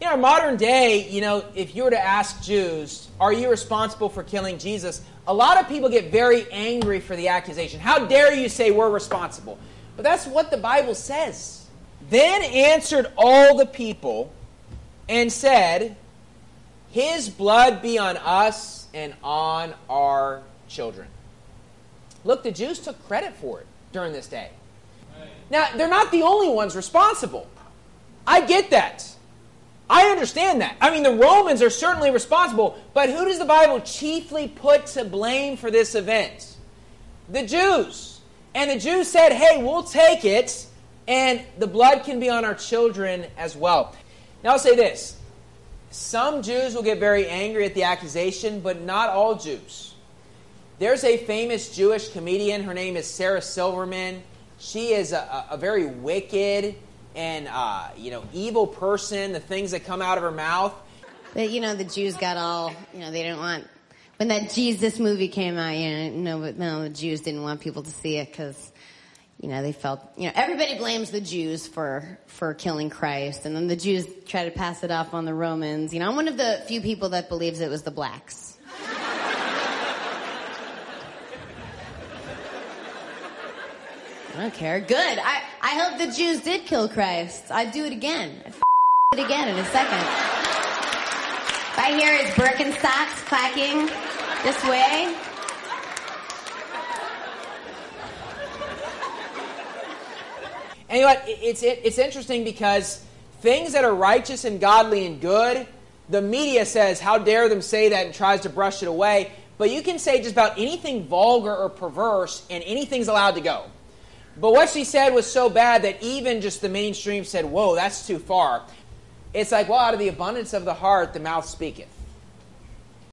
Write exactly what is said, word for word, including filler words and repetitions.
In our modern day, you know, if you were to ask Jews, are you responsible for killing Jesus? A lot of people get very angry for the accusation. How dare you say we're responsible? But that's what the Bible says. Then answered all the people and said, his blood be on us and on our children. Look, the Jews took credit for it during this day. Now, they're not the only ones responsible. I get that. I understand that. I mean, the Romans are certainly responsible, but who does the Bible chiefly put to blame for this event? The Jews. And the Jews said, hey, we'll take it, and the blood can be on our children as well. Now, I'll say this. Some Jews will get very angry at the accusation, but not all Jews. There's a famous Jewish comedian. Her name is Sarah Silverman. She is a, a very wicked and uh, you know, evil person, the things that come out of her mouth. But, you know, the Jews got all, you know, they didn't want, when that Jesus movie came out, you know, no, no, the Jews didn't want people to see it because, you know, they felt, you know, everybody blames the Jews for, for killing Christ, and then the Jews try to pass it off on the Romans. You know, I'm one of the few people that believes it was the blacks. I don't care. Good. I, I hope the Jews did kill Christ. I'd do it again. I'd f*** it again in a second. If I hear his Birkenstocks clacking this way. And you know what? It's, it, it's interesting because things that are righteous and godly and good, the media says, how dare them say that, and tries to brush it away. But you can say just about anything vulgar or perverse and anything's allowed to go. But what she said was so bad that even just the mainstream said, whoa, that's too far. It's like, well, out of the abundance of the heart, the mouth speaketh.